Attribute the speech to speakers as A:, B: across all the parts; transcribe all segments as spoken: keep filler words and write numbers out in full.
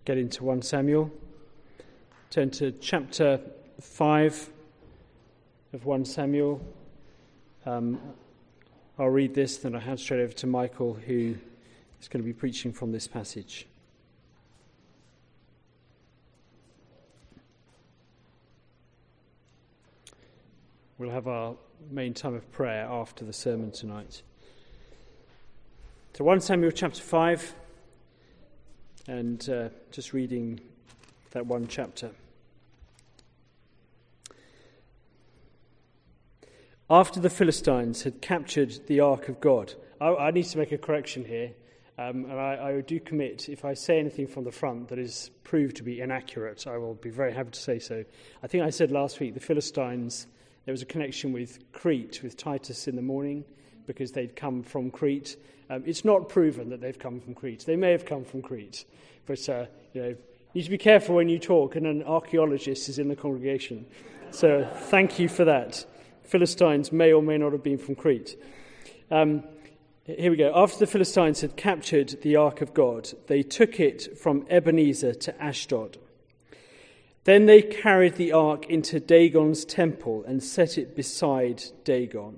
A: get into First Samuel. Turn to chapter five of First Samuel. Um, I'll read this, then I'll hand straight over to Michael, who is going to be preaching from this passage. We'll have our main time of prayer after the sermon tonight. So First Samuel chapter five, and uh, just reading that one chapter. After the Philistines had captured the Ark of God, I, I need to make a correction here, um, and I, I do commit, if I say anything from the front that is proved to be inaccurate, I will be very happy to say so. I think I said last week the Philistines, there was a connection with Crete, with Titus in the morning, because they'd come from Crete. Um, it's not proven that they've come from Crete. They may have come from Crete, but uh, you know, you need to be careful when you talk, and an archaeologist is in the congregation. So thank you for that. Philistines may or may not have been from Crete. Um, here we go. After the Philistines had captured the Ark of God, they took it from Ebenezer to Ashdod. Then they carried the ark into Dagon's temple and set it beside Dagon.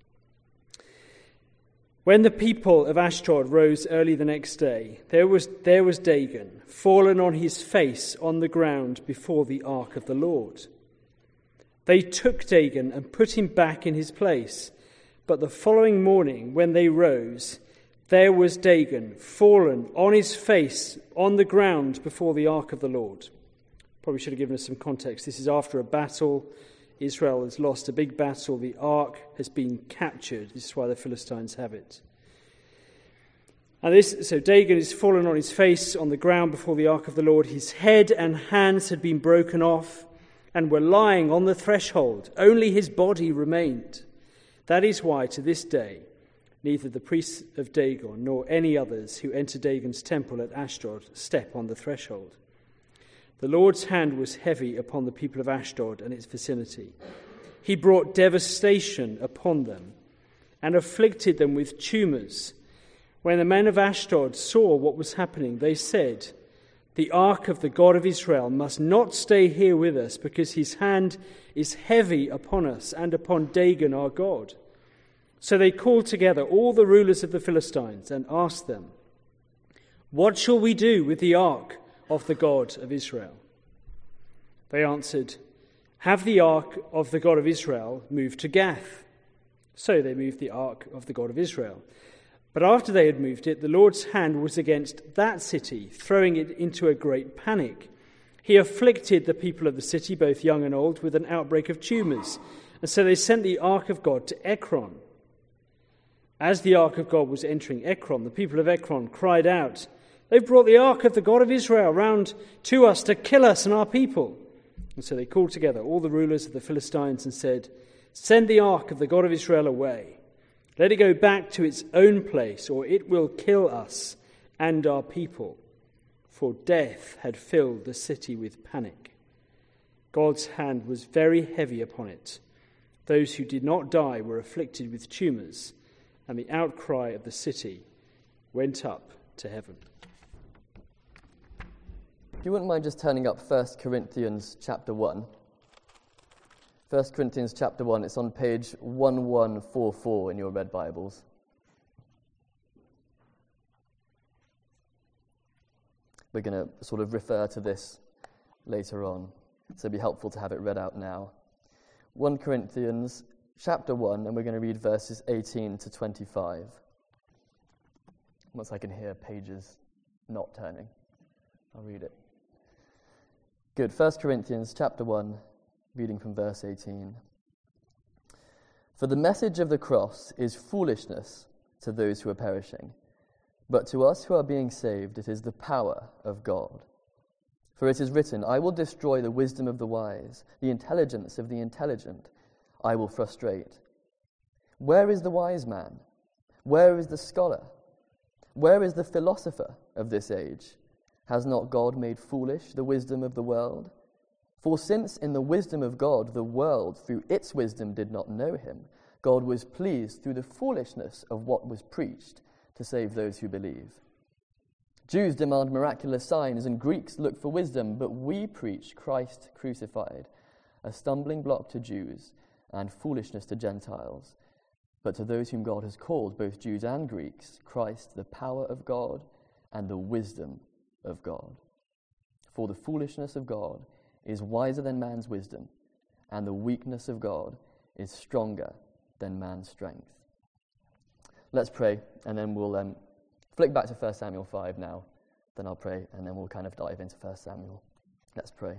A: When the people of Ashdod rose early the next day, there was, there was Dagon, fallen on his face on the ground before the ark of the Lord. They took Dagon and put him back in his place. But the following morning, when they rose, there was Dagon, fallen on his face on the ground before the ark of the Lord. Probably should have given us some context. This is after a battle. Israel has lost a big battle. The ark has been captured. This is why the Philistines have it. And this, so Dagon is fallen on his face on the ground before the ark of the Lord. His head and hands had been broken off and were lying on the threshold. Only his body remained. That is why, to this day, neither the priests of Dagon nor any others who enter Dagon's temple at Ashdod step on the threshold. The Lord's hand was heavy upon the people of Ashdod and its vicinity. He brought devastation upon them and afflicted them with tumors. When the men of Ashdod saw what was happening, they said, "The ark of the God of Israel must not stay here with us, because his hand is heavy upon us and upon Dagon our God." So they called together all the rulers of the Philistines and asked them, "What shall we do with the ark of the God of Israel?" They answered, "Have the ark of the God of Israel moved to Gath." So they moved the ark of the God of Israel. But after they had moved it, the Lord's hand was against that city, throwing it into a great panic. He afflicted the people of the city, both young and old, with an outbreak of tumors. And so they sent the ark of God to Ekron. As the ark of God was entering Ekron, the people of Ekron cried out, "They've brought the ark of the God of Israel round to us to kill us and our people." And so they called together all the rulers of the Philistines and said, "Send the ark of the God of Israel away. Let it go back to its own place, or it will kill us and our people." For death had filled the city with panic. God's hand was very heavy upon it. Those who did not die were afflicted with tumors, and the outcry of the city went up to heaven.
B: If you wouldn't mind just turning up First Corinthians chapter one. First Corinthians chapter one, it's on page eleven forty-four in your red Bibles. We're going to sort of refer to this later on, so it'd be helpful to have it read out now. First Corinthians chapter one, and we're going to read verses eighteen to twenty-five. Once I can hear pages not turning, I'll read it. Good. First Corinthians chapter one, reading from verse eighteen. "For the message of the cross is foolishness to those who are perishing, but to us who are being saved it is the power of God. For it is written, 'I will destroy the wisdom of the wise, the intelligence of the intelligent I will frustrate.' Where is the wise man? Where is the scholar? Where is the philosopher of this age? Has not God made foolish the wisdom of the world? For since in the wisdom of God the world through its wisdom did not know him, God was pleased through the foolishness of what was preached to save those who believe. Jews demand miraculous signs and Greeks look for wisdom, but we preach Christ crucified, a stumbling block to Jews and foolishness to Gentiles. But to those whom God has called, both Jews and Greeks, Christ, the power of God and the wisdom of God. For the foolishness of God is wiser than man's wisdom, and the weakness of God is stronger than man's strength. Let's pray, and then we'll um, flick back to First Samuel five now. Then I'll pray, and then we'll kind of dive into First Samuel. Let's pray.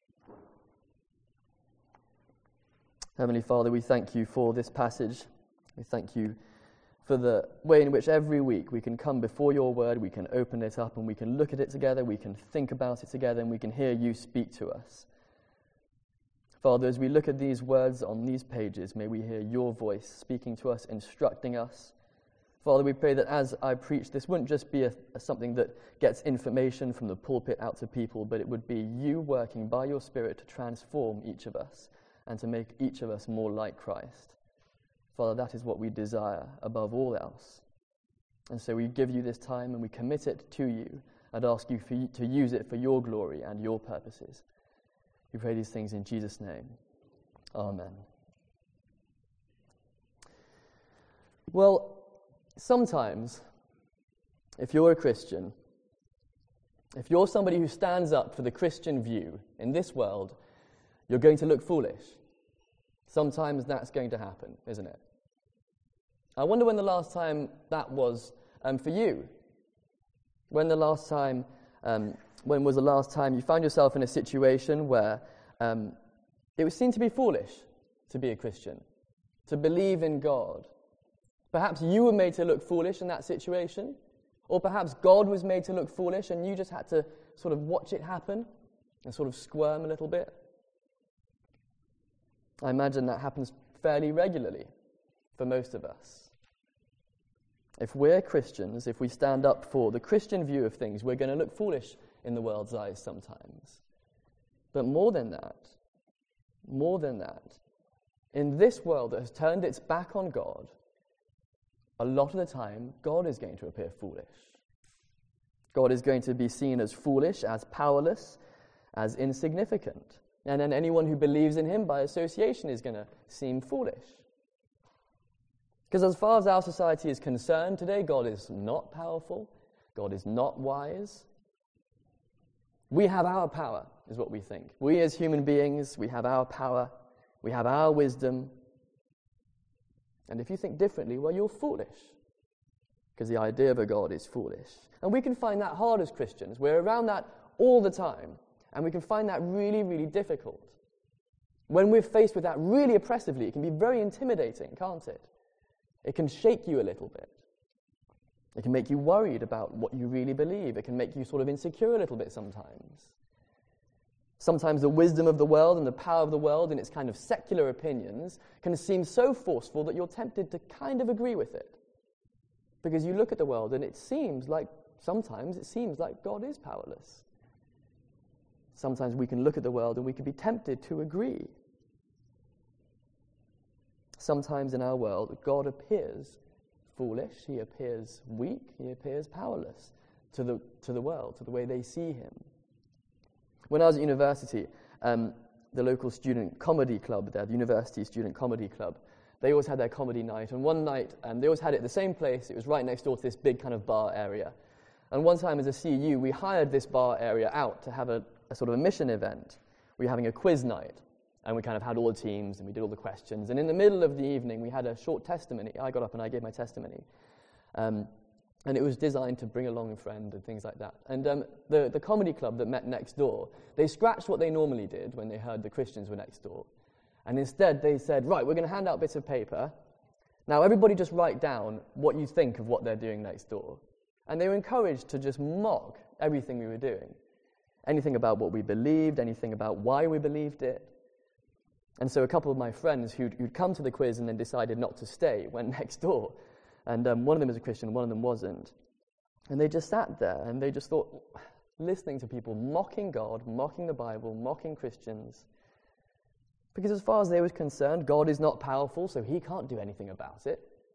B: Heavenly Father, we thank you for this passage. We thank you for the way in which every week we can come before your word, we can open it up and we can look at it together, we can think about it together, and we can hear you speak to us. Father, as we look at these words on these pages, may we hear your voice speaking to us, instructing us. Father, we pray that as I preach, this wouldn't just be a, a something that gets information from the pulpit out to people, but it would be you working by your Spirit to transform each of us and to make each of us more like Christ. Father, that is what we desire above all else. And so we give you this time and we commit it to you and ask you, for you to use it for your glory and your purposes. We pray these things in Jesus' name. Amen. Well, sometimes, if you're a Christian, if you're somebody who stands up for the Christian view in this world, you're going to look foolish. Sometimes that's going to happen, isn't it? I wonder when the last time that was um, for you. When the last time, um, when was the last time you found yourself in a situation where um, it would seem to be foolish to be a Christian, to believe in God? Perhaps you were made to look foolish in that situation, or perhaps God was made to look foolish and you just had to sort of watch it happen and sort of squirm a little bit. I imagine that happens fairly regularly for most of us. If we're Christians, if we stand up for the Christian view of things, we're going to look foolish in the world's eyes sometimes. But more than that, more than that, in this world that has turned its back on God, a lot of the time, God is going to appear foolish. God is going to be seen as foolish, as powerless, as insignificant. And then anyone who believes in him by association is going to seem foolish. Because as far as our society is concerned today, God is not powerful. God is not wise. We have our power, is what we think. We as human beings, we have our power. We have our wisdom. And if you think differently, well, you're foolish. Because the idea of a God is foolish. And we can find that hard as Christians. We're around that all the time. And we can find that really, really difficult. When we're faced with that really oppressively, it can be very intimidating, can't it? It can shake you a little bit. It can make you worried about what you really believe. It can make you sort of insecure a little bit sometimes. Sometimes the wisdom of the world and the power of the world and its kind of secular opinions can seem so forceful that you're tempted to kind of agree with it. Because you look at the world and it seems like, sometimes it seems like God is powerless. Sometimes we can look at the world and we can be tempted to agree. Sometimes in our world, God appears foolish, he appears weak, he appears powerless to the, to the world, to the way they see him. When I was at university, um, the local student comedy club there, the university student comedy club, they always had their comedy night. And one night, um, they always had it at the same place. It was right next door to this big kind of bar area. And one time as a C U, we hired this bar area out to have a, a sort of a mission event. We were having a quiz night. And we kind of had all the teams, and we did all the questions. And in the middle of the evening, we had a short testimony. I got up and I gave my testimony. Um, and it was designed to bring along a friend and things like that. And um, the, the comedy club that met next door, they scratched what they normally did when they heard the Christians were next door. And instead, they said, right, we're going to hand out bits of paper. Now, everybody just write down what you think of what they're doing next door. And they were encouraged to just mock everything we were doing. Anything about what we believed, anything about why we believed it. And so a couple of my friends who'd, who'd come to the quiz and then decided not to stay went next door. And um, one of them was a Christian, one of them wasn't. And they just sat there and they just thought, listening to people mocking God, mocking the Bible, mocking Christians. Because as far as they were concerned, God is not powerful, so he can't do anything about it.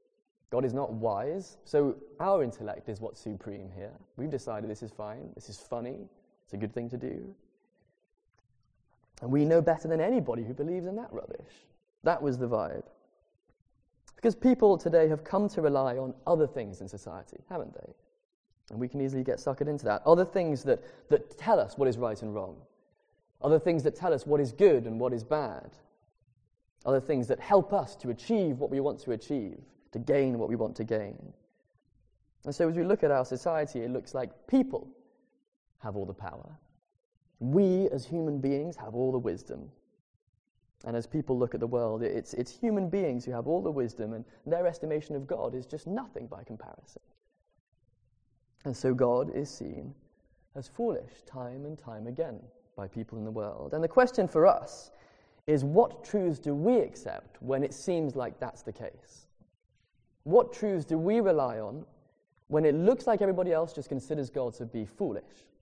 B: God is not wise, so our intellect is what's supreme here. We've decided this is fine, this is funny, it's a good thing to do. And we know better than anybody who believes in that rubbish. That was the vibe. Because people today have come to rely on other things in society, haven't they? And we can easily get suckered into that. Other things that, that tell us what is right and wrong. Other things that tell us what is good and what is bad. Other things that help us to achieve what we want to achieve, to gain what we want to gain. And so as we look at our society, it looks like people have all the power. We as human beings have all the wisdom. And as people look at the world, it's, it's human beings who have all the wisdom, and their estimation of God is just nothing by comparison. And so God is seen as foolish time and time again by people in the world. And the question for us is, what truths do we accept when it seems like that's the case? What truths do we rely on when it looks like everybody else just considers God to be foolish?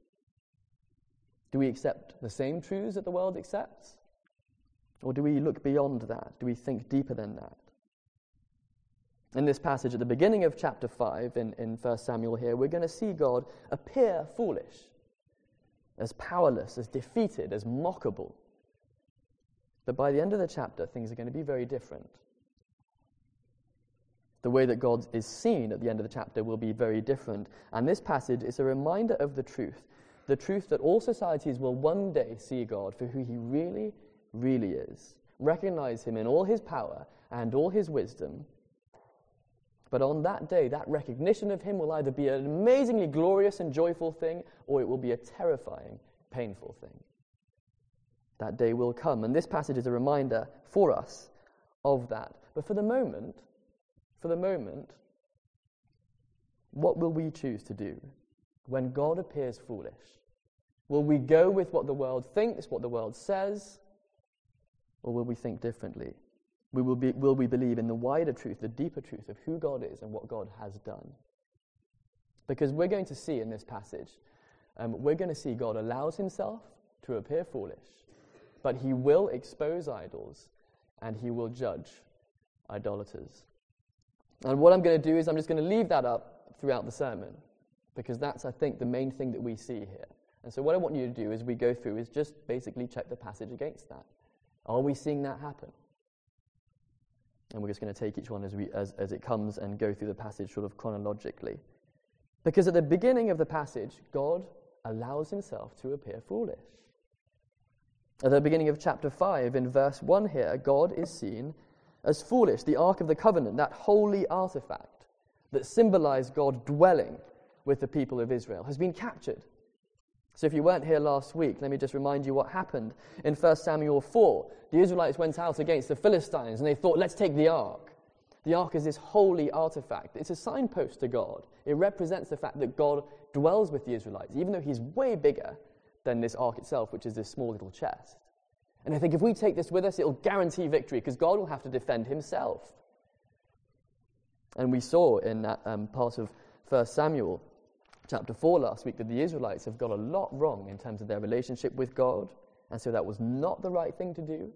B: Do we accept the same truths that the world accepts? Or do we look beyond that? Do we think deeper than that? In this passage at the beginning of chapter five in, in First Samuel here, we're going to see God appear foolish, as powerless, as defeated, as mockable. But by the end of the chapter, things are going to be very different. The way that God is seen at the end of the chapter will be very different. And this passage is a reminder of the truth, the truth that all societies will one day see God for who he really, really is, recognize him in all his power and all his wisdom. But on that day, that recognition of him will either be an amazingly glorious and joyful thing, or it will be a terrifying, painful thing. That day will come, and this passage is a reminder for us of that. But for the moment, for the moment, what will we choose to do when God appears foolish? Will we go with what the world thinks, what the world says, or will we think differently? We will, be, will we believe in the wider truth, the deeper truth of who God is and what God has done? Because we're going to see in this passage, um, we're going to see God allows himself to appear foolish, but he will expose idols and he will judge idolaters. And what I'm going to do is I'm just going to leave that up throughout the sermon, because that's, I think, the main thing that we see here. And so what I want you to do as we go through is just basically check the passage against that. Are we seeing that happen? And we're just going to take each one as we as, as it comes and go through the passage sort of chronologically. Because at the beginning of the passage, God allows himself to appear foolish. At the beginning of chapter five, in verse one here, God is seen as foolish. The Ark of the Covenant, that holy artifact that symbolized God dwelling with the people of Israel, has been captured. So if you weren't here last week, let me just remind you what happened. In First Samuel four, the Israelites went out against the Philistines and they thought, let's take the ark. The ark is this holy artifact. It's a signpost to God. It represents the fact that God dwells with the Israelites, even though he's way bigger than this ark itself, which is this small little chest. And they think, if we take this with us, it'll guarantee victory, because God will have to defend himself. And we saw in that um, part of First Samuel chapter four last week that the Israelites have got a lot wrong in terms of their relationship with God, and so that was not the right thing to do.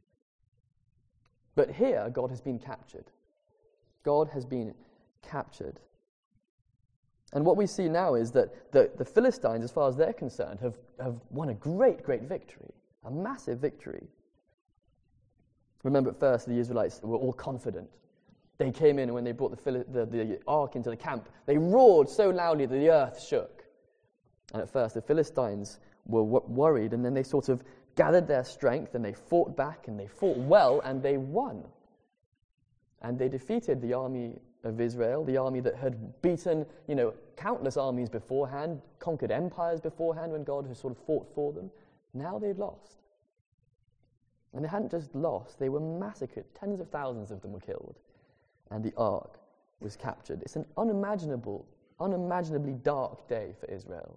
B: But here, God has been captured. God has been captured. And what we see now is that the, the Philistines, as far as they're concerned, have, have won a great, great victory, a massive victory. Remember, at first, the Israelites were all confident. They came in, and when they brought the, Phil- the, the ark into the camp, they roared so loudly that the earth shook. And at first, the Philistines were w- worried, and then they sort of gathered their strength, and they fought back, and they fought well, and they won. And they defeated the army of Israel, the army that had beaten, you know, countless armies beforehand, conquered empires beforehand when God had sort of fought for them. Now they'd lost. And they hadn't just lost, they were massacred. Tens of thousands of them were killed. And the ark was captured. It's an unimaginable, unimaginably dark day for Israel.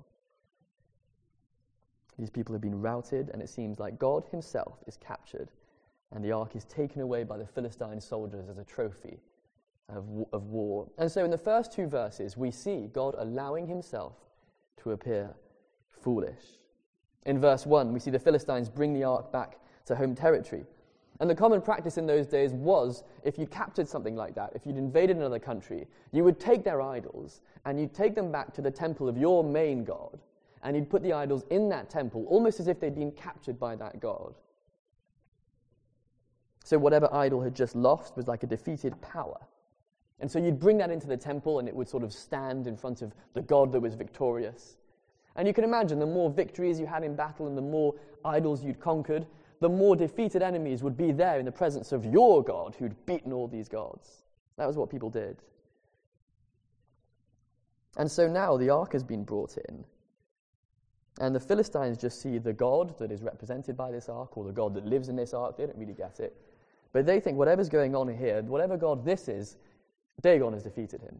B: These people have been routed, and it seems like God himself is captured, and the ark is taken away by the Philistine soldiers as a trophy of, of war. And so in the first two verses, we see God allowing himself to appear foolish. In verse one, we see the Philistines bring the ark back to home territory. And the common practice in those days was, if you captured something like that, if you'd invaded another country, you would take their idols and you'd take them back to the temple of your main god, and you'd put the idols in that temple, almost as if they'd been captured by that god. So whatever idol had just lost was like a defeated power. And so you'd bring that into the temple, and it would sort of stand in front of the god that was victorious. And you can imagine, the more victories you had in battle and the more idols you'd conquered, the more defeated enemies would be there in the presence of your God who'd beaten all these gods. That was what people did. And so now the ark has been brought in, and the Philistines just see the God that is represented by this ark, or the God that lives in this ark. They don't really get it. But they think whatever's going on here, whatever God this is, Dagon has defeated him.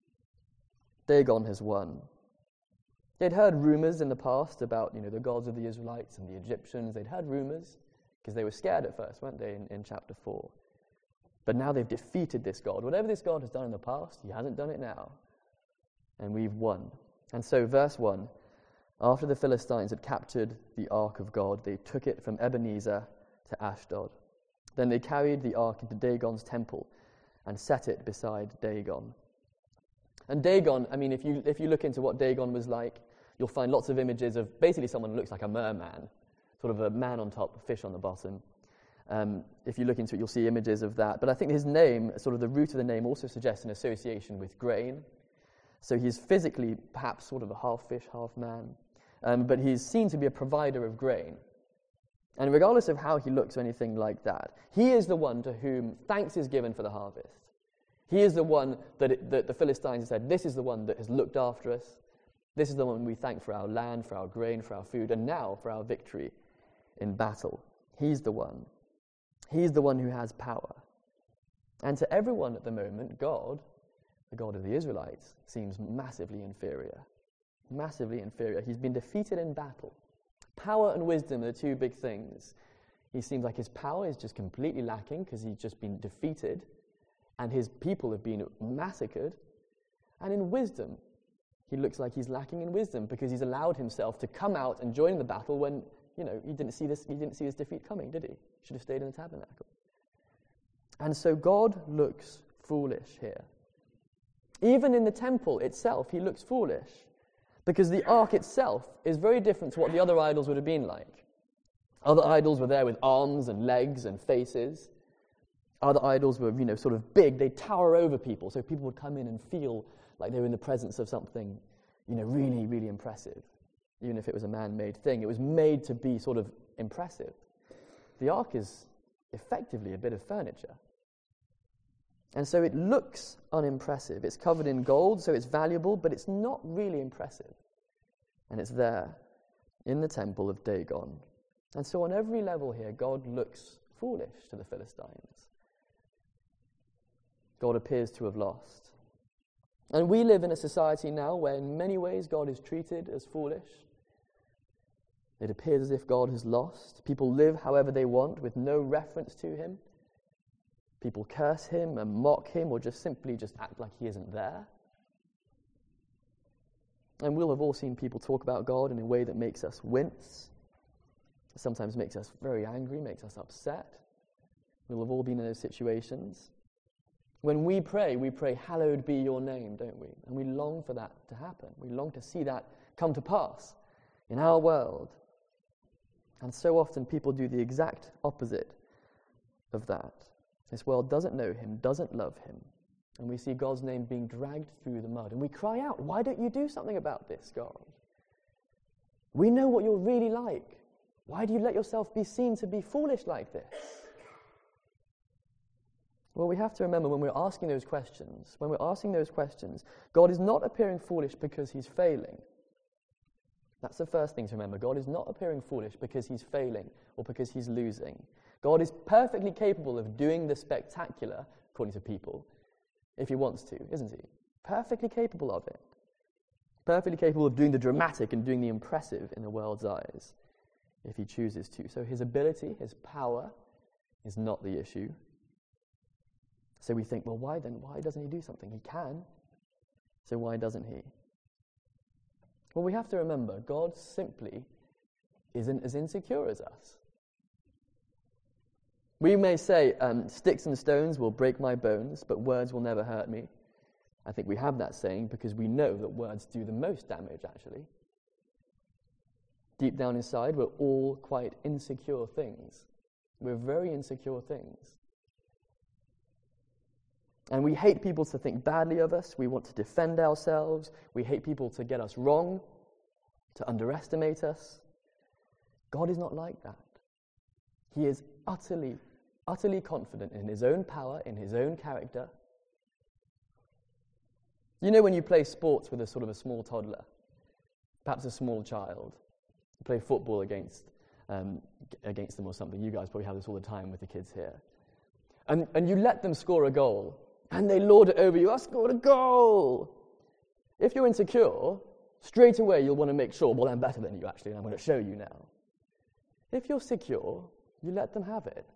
B: Dagon has won. They'd heard rumors in the past about, you know, the gods of the Israelites and the Egyptians. They'd heard rumors because they were scared at first, weren't they, in, in chapter four. But now they've defeated this God. Whatever this God has done in the past, he hasn't done it now. And we've won. And so verse one, after the Philistines had captured the ark of God, they took it from Ebenezer to Ashdod. Then they carried the ark into Dagon's temple and set it beside Dagon. And Dagon, I mean, if you if you look into what Dagon was like, you'll find lots of images of basically someone who looks like a merman, sort of a man on top, a fish on the bottom. Um, if you look into it, you'll see images of that. But I think his name, sort of the root of the name, also suggests an association with grain. So he's physically perhaps sort of a half fish, half man. Um, but he's seen to be a provider of grain. And regardless of how he looks or anything like that, he is the one to whom thanks is given for the harvest. He is the one that, it, that the Philistines said, this is the one that has looked after us. This is the one we thank for our land, for our grain, for our food, and now for our victory in battle. He's the one. He's the one who has power. And to everyone at the moment, God, the God of the Israelites, seems massively inferior. Massively inferior. He's been defeated in battle. Power and wisdom are the two big things. He seems like his power is just completely lacking because he's just been defeated, and his people have been massacred. And in wisdom, he looks like he's lacking in wisdom because he's allowed himself to come out and join the battle when, you know, he didn't see this, he didn't see his defeat coming, did he? He should have stayed in the tabernacle. And so God looks foolish here. Even in the temple itself, he looks foolish because the ark itself is very different to what the other idols would have been like. Other idols were there with arms and legs and faces. Other idols were, you know, sort of big. They'd tower over people, so people would come in and feel like they were in the presence of something, you know, really, really impressive. Even if it was a man-made thing, it was made to be sort of impressive. The ark is effectively a bit of furniture. And so it looks unimpressive. It's covered in gold, so it's valuable, but it's not really impressive. And it's there in the temple of Dagon. And so on every level here, God looks foolish to the Philistines. God appears to have lost. And we live in a society now where in many ways God is treated as foolish. It appears as if God has lost. People live however they want with no reference to him. People curse him and mock him or just simply just act like he isn't there. And we'll have all seen people talk about God in a way that makes us wince. Sometimes makes us very angry, makes us upset. We'll have all been in those situations. When we pray, we pray, hallowed be your name, don't we? And we long for that to happen. We long to see that come to pass in our world. And so often people do the exact opposite of that. This world doesn't know him, doesn't love him. And we see God's name being dragged through the mud. And we cry out, why don't you do something about this, God? We know what you're really like. Why do you let yourself be seen to be foolish like this? Well, we have to remember when we're asking those questions, when we're asking those questions, God is not appearing foolish because he's failing. That's the first thing to remember. God is not appearing foolish because he's failing or because he's losing. God is perfectly capable of doing the spectacular, according to people, if he wants to, isn't he? Perfectly capable of it. Perfectly capable of doing the dramatic and doing the impressive in the world's eyes, if he chooses to. So his ability, his power, is not the issue. So we think, well, why then? Why doesn't he do something? He can. So why doesn't he? Well, we have to remember, God simply isn't as insecure as us. We may say, um, sticks and stones will break my bones, but words will never hurt me. I think we have that saying because we know that words do the most damage, actually. Deep down inside, we're all quite insecure things. We're very insecure things. And we hate people to think badly of us. We want to defend ourselves. We hate people to get us wrong, to underestimate us. God is not like that. He is utterly, utterly confident in his own power, in his own character. You know when you play sports with a sort of a small toddler, perhaps a small child, you play football against um, against them or something. You guys probably have this all the time with the kids here. And, and you let them score a goal, and they lord it over you. I scored a goal! If you're insecure, straight away you'll want to make sure, well, I'm better than you actually, and I'm going to show you now. If you're secure, you let them have it.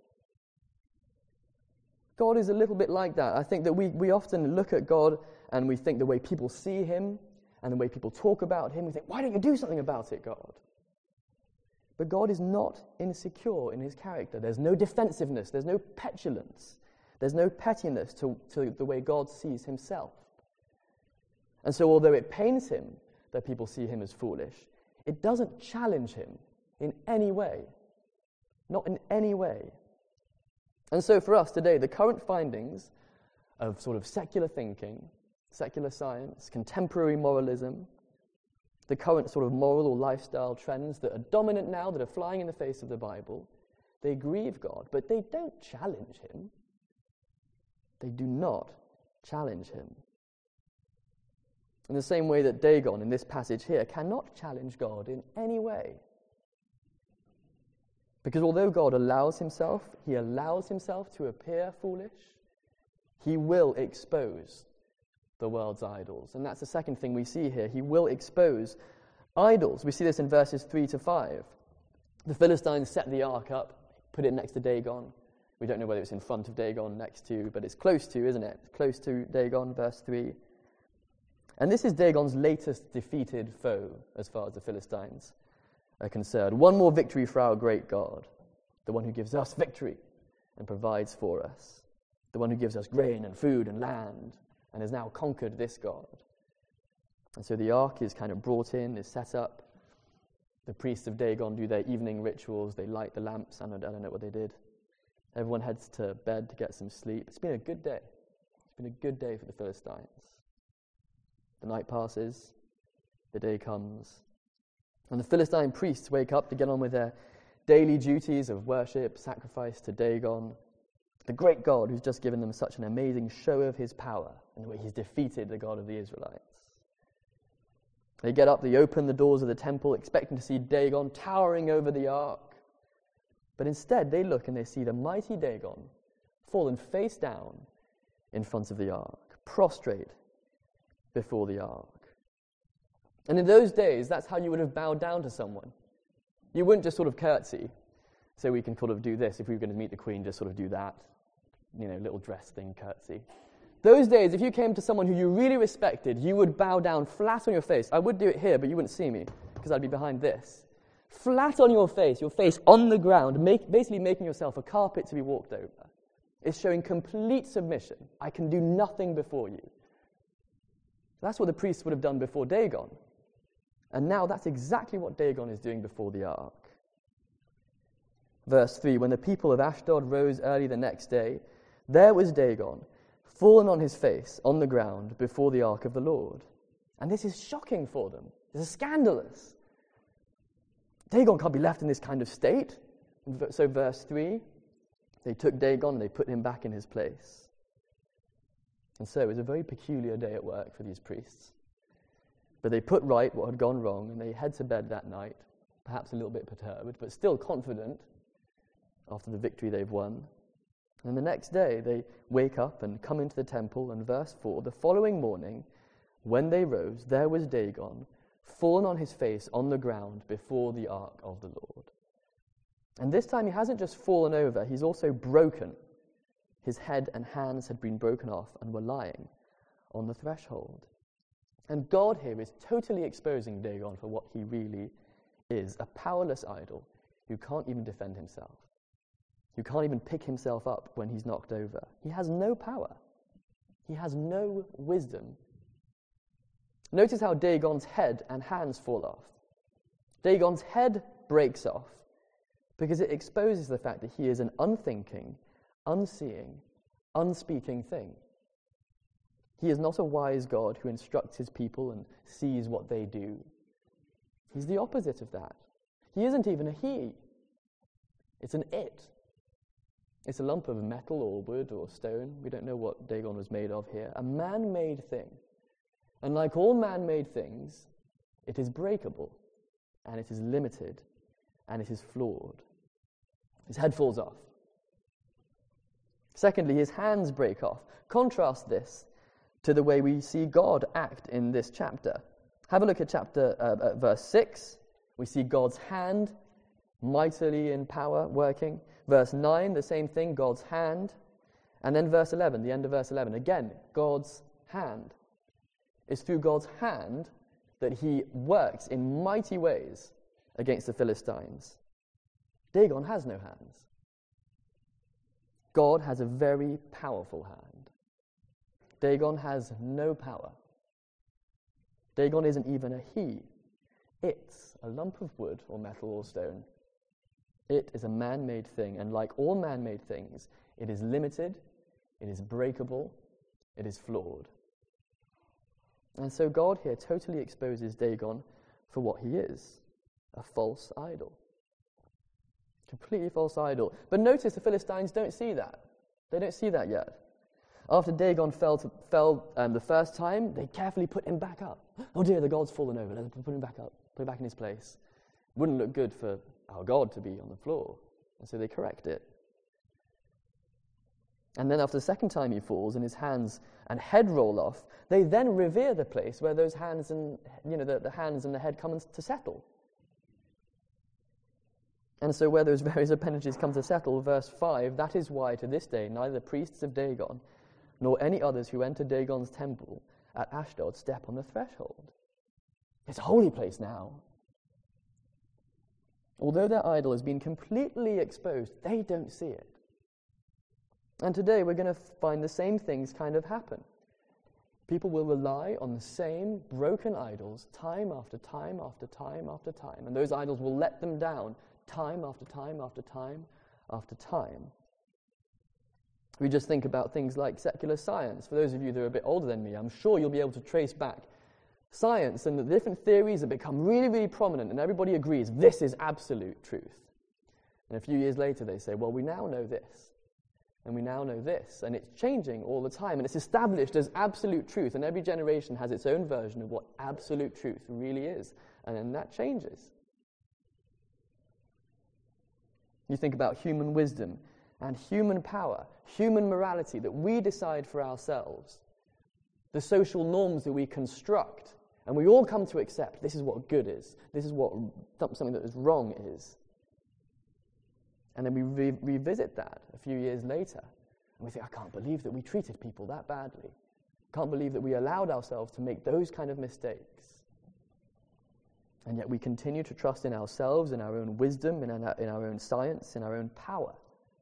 B: God is a little bit like that. I think that we, we often look at God and we think the way people see him and the way people talk about him, we think, why don't you do something about it, God? But God is not insecure in his character. There's no defensiveness. There's no petulance. There's no pettiness to, to the way God sees himself. And so although it pains him that people see him as foolish, it doesn't challenge him in any way. Not in any way. And so for us today, the current findings of sort of secular thinking, secular science, contemporary moralism, the current sort of moral or lifestyle trends that are dominant now, that are flying in the face of the Bible, they grieve God, but they don't challenge him. They do not challenge him. In the same way that Dagon, in this passage here, cannot challenge God in any way. Because although God allows himself, he allows himself to appear foolish, he will expose the world's idols. And that's the second thing we see here. He will expose idols. We see this in verses three to five. The Philistines set the ark up, put it next to Dagon. We don't know whether it's in front of Dagon, next to, but it's close to, isn't it? It's close to Dagon, verse three. And this is Dagon's latest defeated foe, as far as the Philistines are concerned. One more victory for our great God, the one who gives us victory and provides for us, the one who gives us grain and food and land, and has now conquered this God. And so the ark is kind of brought in, is set up. The priests of Dagon do their evening rituals. They light the lamps. I don't, I don't know what they did. Everyone heads to bed to get some sleep. It's been a good day. It's been a good day for the Philistines. The night passes. The day comes. And the Philistine priests wake up to get on with their daily duties of worship, sacrifice to Dagon, the great God who's just given them such an amazing show of his power in the way he's defeated the God of the Israelites. They get up, they open the doors of the temple, expecting to see Dagon towering over the ark. But instead, they look and they see the mighty Dagon fallen face down in front of the ark, prostrate before the ark. And in those days, that's how you would have bowed down to someone. You wouldn't just sort of curtsy. So we can sort of do this. If we were going to meet the Queen, just sort of do that. You know, little dress thing, curtsy. Those days, if you came to someone who you really respected, you would bow down flat on your face. I would do it here, but you wouldn't see me, because I'd be behind this. Flat on your face, your face on the ground, make, basically making yourself a carpet to be walked over. It's showing complete submission. I can do nothing before you. That's what the priests would have done before Dagon. And now that's exactly what Dagon is doing before the ark. Verse three, when the people of Ashdod rose early the next day, there was Dagon, fallen on his face on the ground before the ark of the Lord. And this is shocking for them. This is scandalous. Dagon can't be left in this kind of state. So verse three, they took Dagon and they put him back in his place. And so it was a very peculiar day at work for these priests. But they put right what had gone wrong, and they head to bed that night, perhaps a little bit perturbed, but still confident after the victory they've won. And the next day they wake up and come into the temple, and verse four, the following morning, when they rose, there was Dagon, fallen on his face on the ground before the ark of the Lord. And this time he hasn't just fallen over, he's also broken. His head and hands had been broken off and were lying on the threshold. And God here is totally exposing Dagon for what he really is, a powerless idol who can't even defend himself. who can't even pick himself up when he's knocked over. He has no power. He has no wisdom. Notice how Dagon's head and hands fall off. Dagon's head breaks off because it exposes the fact that he is an unthinking, unseeing, unspeaking thing. He is not a wise God who instructs his people and sees what they do. He's the opposite of that. He isn't even a he. It's an it. It's a lump of metal or wood or stone. We don't know what Dagon was made of here. A man-made thing. And like all man-made things, it is breakable, and it is limited, and it is flawed. His head falls off. Secondly, his hands break off. Contrast this to the way we see God act in this chapter. Have a look at chapter uh, at verse six. We see God's hand mightily in power working. Verse nine, the same thing, God's hand. And then verse eleven, the end of verse eleven, again, God's hand. It's through God's hand that he works in mighty ways against the Philistines. Dagon has no hands. God has a very powerful hand. Dagon has no power. Dagon isn't even a he. It's a lump of wood or metal or stone. It is a man-made thing, and like all man-made things, it is limited, it is breakable, it is flawed. And so God here totally exposes Dagon for what he is, a false idol. Completely false idol. But notice the Philistines don't see that. They don't see that yet. After Dagon fell, to, fell um, the first time, they carefully put him back up. Oh dear, the god's fallen over. Let's put him back up. Put him back in his place. Wouldn't look good for our God to be on the floor. And so they correct it. And then after the second time he falls and his hands and head roll off, they then revere the place where those hands and, you know, the, the hands and the head come to settle. And so where those various appendages come to settle, verse five, that is why to this day neither the priests of Dagon nor any others who enter Dagon's temple at Ashdod step on the threshold. It's a holy place now. Although their idol has been completely exposed, they don't see it. And today we're going to find the same things kind of happen. People will rely on the same broken idols time after time after time after time, and those idols will let them down time after time after time after time. We just think about things like secular science. For those of you that are a bit older than me, I'm sure you'll be able to trace back science and the different theories have become really, really prominent, and everybody agrees this is absolute truth. And a few years later they say, well, we now know this. And we now know this, and it's changing all the time, and it's established as absolute truth, and every generation has its own version of what absolute truth really is, and then that changes. You think about human wisdom and human power, human morality that we decide for ourselves, the social norms that we construct, and we all come to accept this is what good is, this is what something that is wrong is. And then we re- revisit that a few years later, and we think, I can't believe that we treated people that badly. Can't believe that we allowed ourselves to make those kind of mistakes. And yet we continue to trust in ourselves, in our own wisdom, in our, in our own science, in our own power.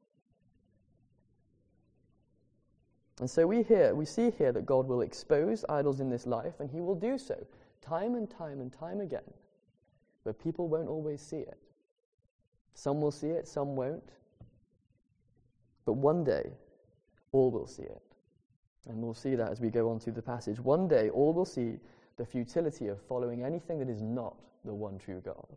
B: And so we hear, we see here that God will expose idols in this life, and he will do so time and time and time again. But people won't always see it. Some will see it, some won't. But one day, all will see it. And we'll see that as we go on through the passage. One day, all will see the futility of following anything that is not the one true God.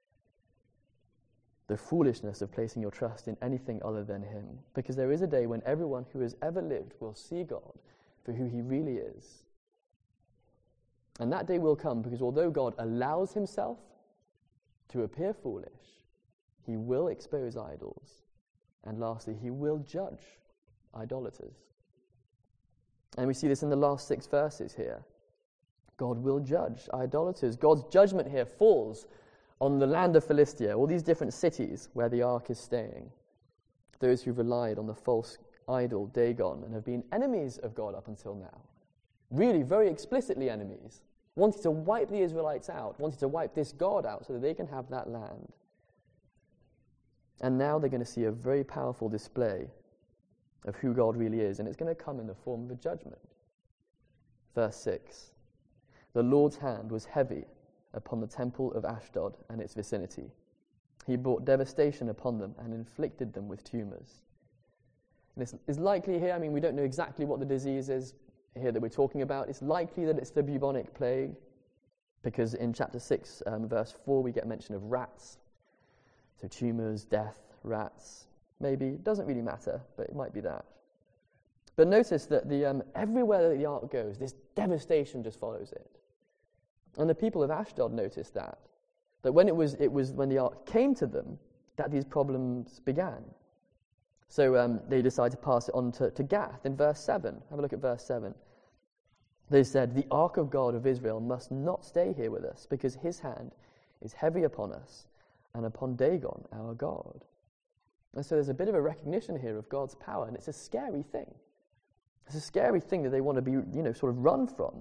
B: The foolishness of placing your trust in anything other than him. Because there is a day when everyone who has ever lived will see God for who he really is. And that day will come because although God allows himself to appear foolish, he will expose idols. And lastly, he will judge idolaters. And we see this in the last six verses here. God will judge idolaters. God's judgment here falls on the land of Philistia, all these different cities where the ark is staying. Those who relied on the false idol Dagon and have been enemies of God up until now. Really, very explicitly enemies. Wanting to wipe the Israelites out, wanting to wipe this God out so that they can have that land. And now they're going to see a very powerful display of who God really is, and it's going to come in the form of a judgment. Verse six, the Lord's hand was heavy upon the temple of Ashdod and its vicinity. He brought devastation upon them and inflicted them with tumors. And it's, it's likely here, I mean, we don't know exactly what the disease is here that we're talking about. It's likely that it's the bubonic plague, because in chapter six, um, verse four, we get mention of rats. So tumors, death, rats, maybe. It doesn't really matter, but it might be that. But notice that the um, everywhere that the ark goes, this devastation just follows it. And the people of Ashdod noticed that. That when it was, it was when the ark came to them, that these problems began. So um, they decided to pass it on to, to Gath in verse seven. Have a look at verse seven. They said, the ark of God of Israel must not stay here with us, because his hand is heavy upon us and upon Dagon, our God. And so there's a bit of a recognition here of God's power, and it's a scary thing. It's a scary thing that they want to be, you know, sort of run from.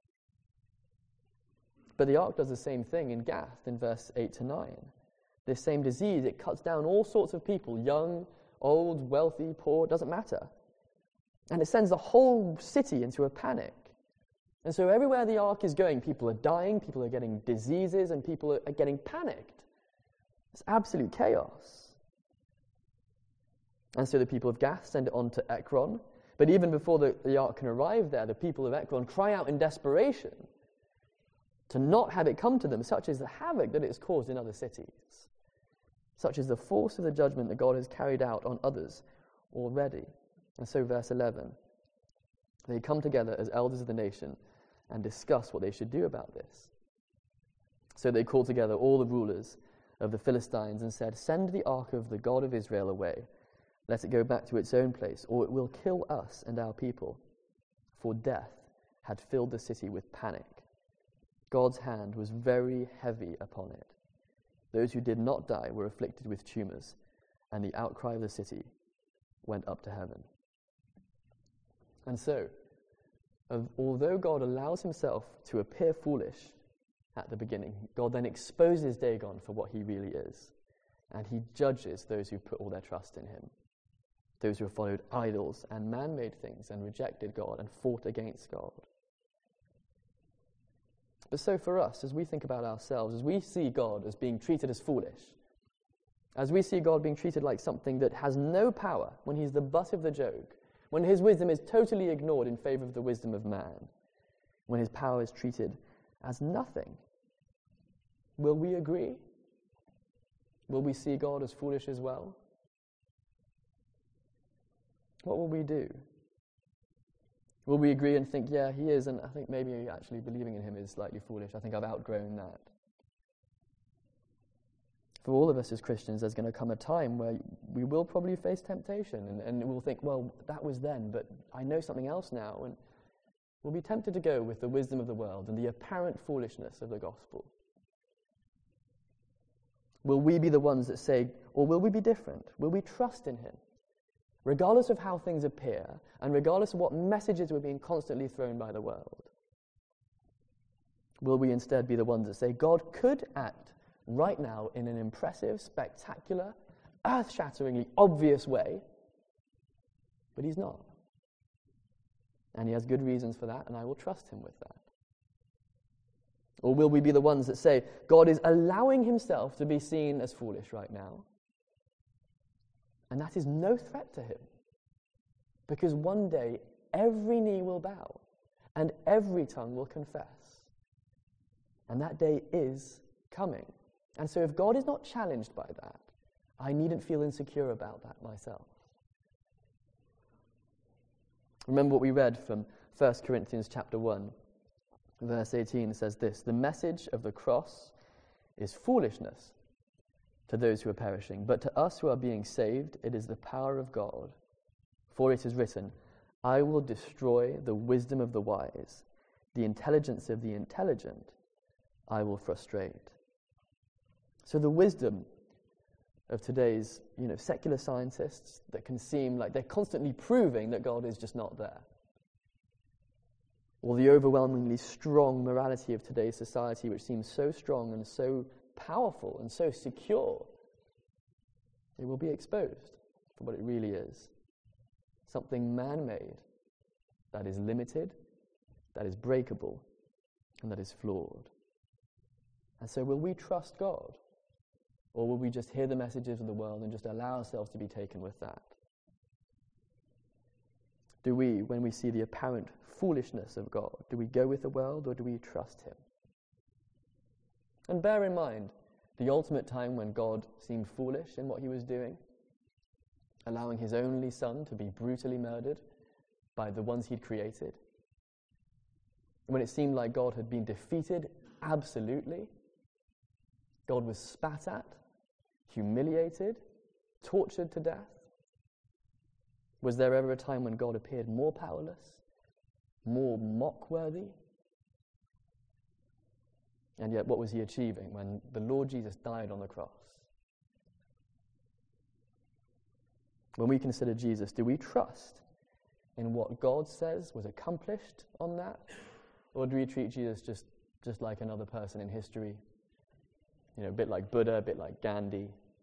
B: But the ark does the same thing in Gath in verse eight to nine. This same disease, it cuts down all sorts of people, young, old, wealthy, poor, doesn't matter. And it sends the whole city into a panic. And so everywhere the ark is going, people are dying, people are getting diseases, and people are getting panicked. It's absolute chaos. And so the people of Gath send it on to Ekron. But even before the, the ark can arrive there, the people of Ekron cry out in desperation to not have it come to them, such is the havoc that it has caused in other cities. Such is the force of the judgment that God has carried out on others already. And so verse eleven, they come together as elders of the nation and discuss what they should do about this. So they called together all the rulers of the Philistines and said, send the ark of the God of Israel away. Let it go back to its own place, or it will kill us and our people. For death had filled the city with panic. God's hand was very heavy upon it. Those who did not die were afflicted with tumors, and the outcry of the city went up to heaven. And so, although God allows himself to appear foolish at the beginning, God then exposes Dagon for what he really is, and he judges those who put all their trust in him, those who have followed idols and man-made things and rejected God and fought against God. But so for us, as we think about ourselves, as we see God as being treated as foolish, as we see God being treated like something that has no power when he's the butt of the joke, when his wisdom is totally ignored in favor of the wisdom of man, when his power is treated as nothing, will we agree? Will we see God as foolish as well? What will we do? Will we agree and think, yeah, he is, and I think maybe actually believing in him is slightly foolish. I think I've outgrown that. For all of us as Christians, there's going to come a time where we will probably face temptation, and, and we'll think, well, that was then, but I know something else now, and we'll be tempted to go with the wisdom of the world and the apparent foolishness of the gospel. Will we be the ones that say, or will we be different? Will we trust in him? Regardless of how things appear, and regardless of what messages we're being constantly thrown by the world? Will we instead be the ones that say, God could act right now in an impressive, spectacular, earth-shatteringly obvious way, but he's not. And he has good reasons for that, and I will trust him with that. Or will we be the ones that say, God is allowing himself to be seen as foolish right now, and that is no threat to him, because one day every knee will bow and every tongue will confess. And that day is coming. And so if God is not challenged by that, I needn't feel insecure about that myself. Remember what we read from First Corinthians chapter one, verse eighteen says this, the message of the cross is foolishness to those who are perishing, but to us who are being saved, it is the power of God. For it is written, I will destroy the wisdom of the wise, the intelligence of the intelligent I will frustrate. So the wisdom of today's, you know, secular scientists that can seem like they're constantly proving that God is just not there, or the overwhelmingly strong morality of today's society, which seems so strong and so powerful and so secure, it will be exposed for what it really is. Something man-made that is limited, that is breakable, and that is flawed. And so will we trust God? Or will we just hear the messages of the world and just allow ourselves to be taken with that? Do we, when we see the apparent foolishness of God, do we go with the world or do we trust him? And bear in mind the ultimate time when God seemed foolish in what he was doing, allowing his only son to be brutally murdered by the ones he'd created. When it seemed like God had been defeated absolutely, God was spat at, humiliated, tortured to death. Was there ever a time when God appeared more powerless, more mock-worthy? And yet, what was he achieving when the Lord Jesus died on the cross? When we consider Jesus, do we trust in what God says was accomplished on that? Or do we treat Jesus just, just like another person in history? You know, a bit like Buddha, a bit like Gandhi.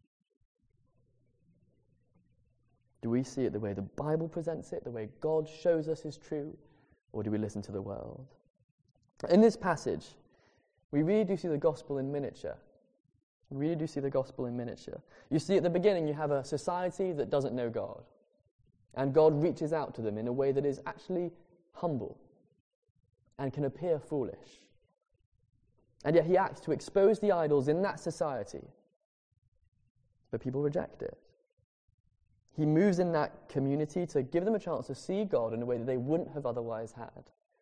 B: Do we see it the way the Bible presents it, the way God shows us is true, or do we listen to the world? In this passage, we really do see the gospel in miniature. We really do see the gospel in miniature. You see at the beginning you have a society that doesn't know God, and God reaches out to them in a way that is actually humble and can appear foolish. And yet he acts to expose the idols in that society, but people reject it. He moves in that community to give them a chance to see God in a way that they wouldn't have otherwise had.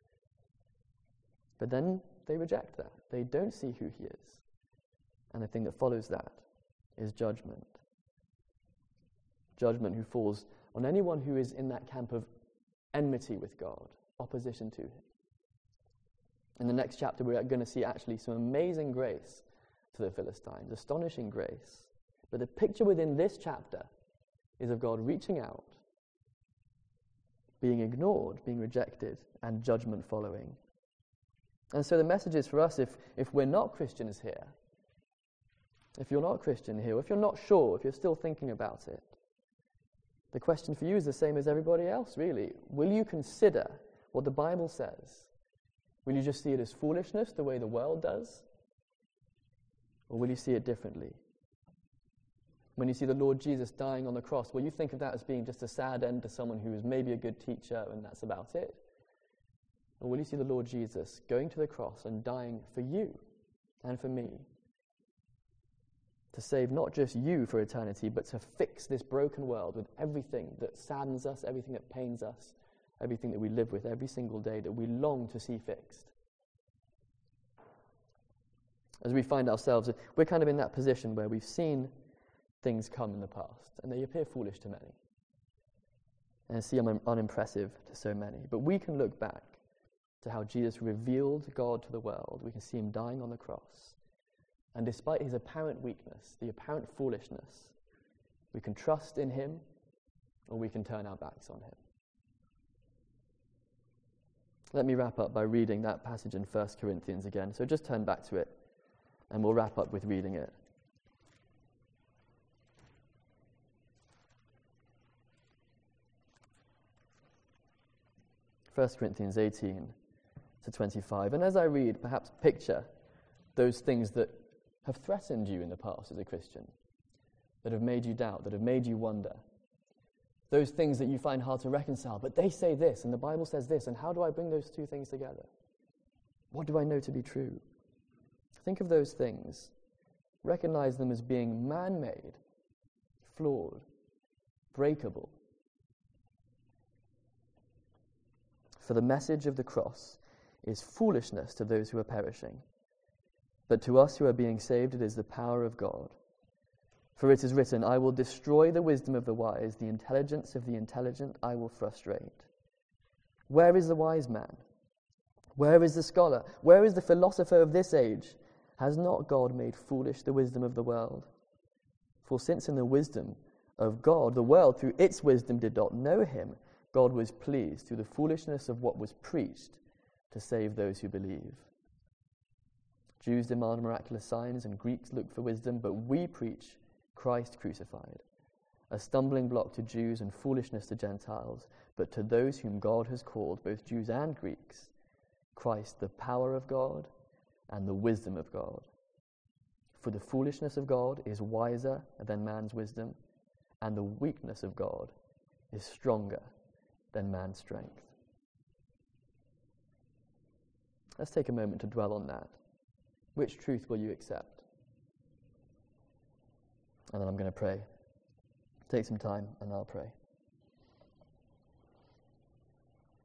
B: But then they reject that. They don't see who he is. And the thing that follows that is judgment. Judgment who falls on anyone who is in that camp of enmity with God, opposition to him. In the next chapter, we're going to see actually some amazing grace to the Philistines, astonishing grace. But the picture within this chapter is of God reaching out, being ignored, being rejected, and judgment following. And so the message is for us, if, if we're not Christians here, if you're not a Christian here, if you're not sure, if you're still thinking about it, the question for you is the same as everybody else, really. Will you consider what the Bible says? Will you just see it as foolishness, the way the world does? Or will you see it differently? When you see the Lord Jesus dying on the cross, will you think of that as being just a sad end to someone who is maybe a good teacher and that's about it? Or will you see the Lord Jesus going to the cross and dying for you and for me? To save not just you for eternity, but to fix this broken world with everything that saddens us, everything that pains us, everything that we live with every single day that we long to see fixed. As we find ourselves, we're kind of in that position where we've seen things come in the past, and they appear foolish to many, and seem un- unimpressive to so many. But we can look back to how Jesus revealed God to the world. We can see him dying on the cross. And despite his apparent weakness, the apparent foolishness, we can trust in him, or we can turn our backs on him. Let me wrap up by reading that passage in First Corinthians again. So just turn back to it, and we'll wrap up with reading it. First Corinthians eighteen to twenty-five. And as I read, perhaps picture those things that have threatened you in the past as a Christian, that have made you doubt, that have made you wonder. Those things that you find hard to reconcile, but they say this, and the Bible says this, and how do I bring those two things together? What do I know to be true? Think of those things. Recognize them as being man-made, flawed, breakable. For the message of the cross is foolishness to those who are perishing, but to us who are being saved it is the power of God. For it is written, I will destroy the wisdom of the wise, the intelligence of the intelligent I will frustrate. Where is the wise man? Where is the scholar? Where is the philosopher of this age? Has not God made foolish the wisdom of the world? For since in the wisdom of God, the world through its wisdom did not know him, God was pleased through the foolishness of what was preached to save those who believe. Jews demand miraculous signs and Greeks look for wisdom, but we preach Christ crucified, a stumbling block to Jews and foolishness to Gentiles, but to those whom God has called, both Jews and Greeks, Christ, the power of God and the wisdom of God. For the foolishness of God is wiser than man's wisdom, and the weakness of God is stronger than man's strength. Let's take a moment to dwell on that. Which truth will you accept? And then I'm going to pray. Take some time and I'll pray.